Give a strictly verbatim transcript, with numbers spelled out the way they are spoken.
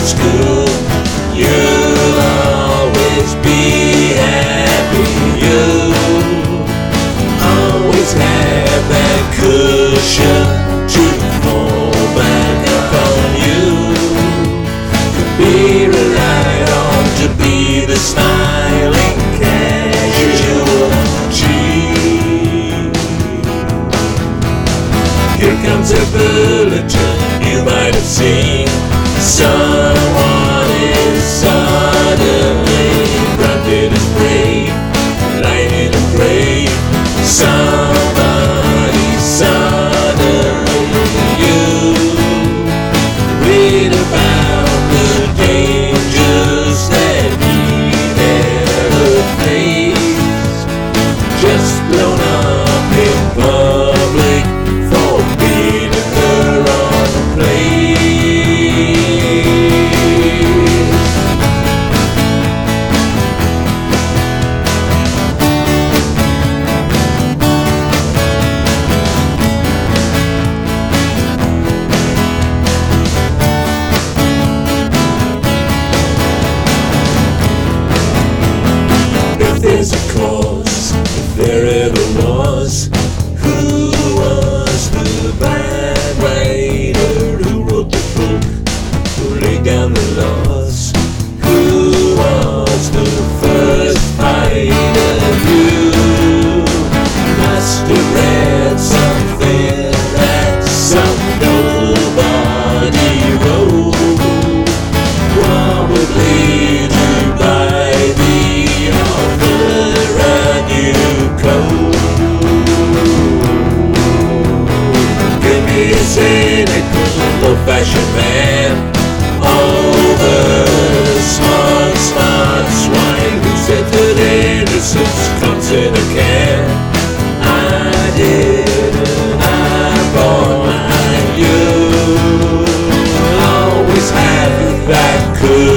school. You'll always be happy. You always have that cushion to fall back upon. You could be relied on to be the smiling casualty. Here comes a bulletin you might have seen. Someone is suddenly branded as brave, lying in a grave. Somebody suddenly, you read about the dangers that he never faced, just blown up in public for being in the wrong place. If there's a cause, if there ever was, who was the bad writer who wrote the book, who laid down the laws? Who was the first fighter? You must have read something that some nobody wrote. What would lead you by the author a new code? Give me a cynical, old-fashioned man, over smart, smart swine who said that innocence comes in a can. I didn't, I bought mine. You always have that could